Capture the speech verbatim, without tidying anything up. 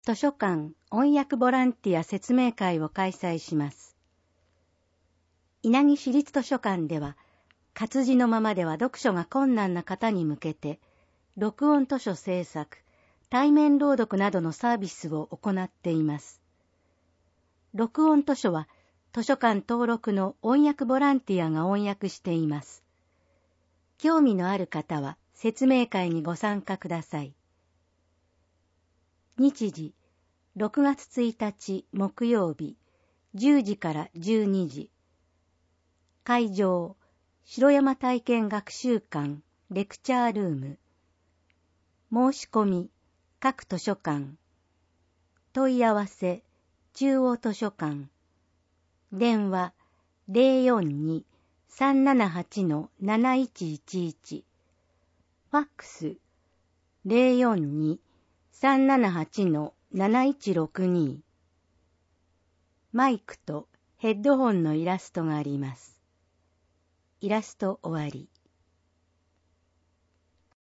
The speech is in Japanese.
図書館翻訳ボランティア説明会を開催します。稲城市立図書館では、活字のままでは読書が困難な方に向けて、録音図書制作、対面朗読などのサービスを行っています。録音図書は、図書館登録の翻訳ボランティアが翻訳しています。興味のある方は説明会にご参加ください。日時、ろくがつついたち木曜日、じゅうじからじゅうにじ。会場、城山体験学習館レクチャールーム。申し込み、各図書館。問い合わせ、中央図書館。電話 ゼロよんに さんななはち なないちいちいち。ファックス ゼロよんに さんななはち なないちろくに。マイクとヘッドホンのイラストがあります。イラスト終わり。